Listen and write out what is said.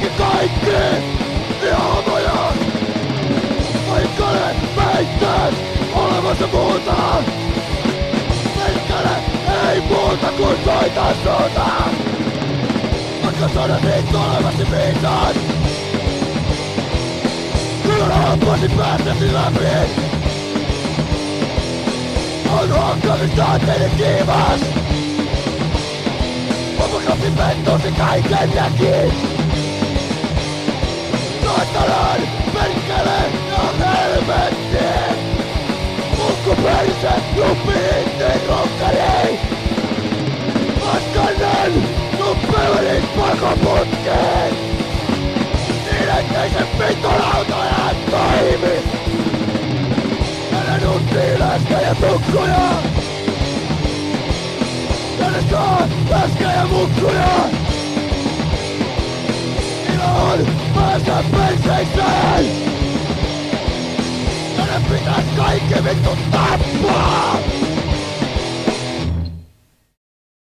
kaikki vihamoja. Vaikka ne väittää olemassa muuta. Perkele ei muuta kuin soita suuta. Vaikka sodat riittää olevasti viisaat. Kyllä hampaasi päästäsi läpi. On hankkamista teille kiivas. Vapakappi pentosi kaiken näki. Saatanan, perkele ja helvetti. Mukku perse, juppi hintiin rokkari. Askanen, nuppelin pakoputkeen. Niin ettei se vitulauta enää toimi. Älä nuttii läskejä tukkuja. Älä saa läskejä mukkuja. Ilon päästä perseiseen. Älä pitäis kaikki vittu tappaa.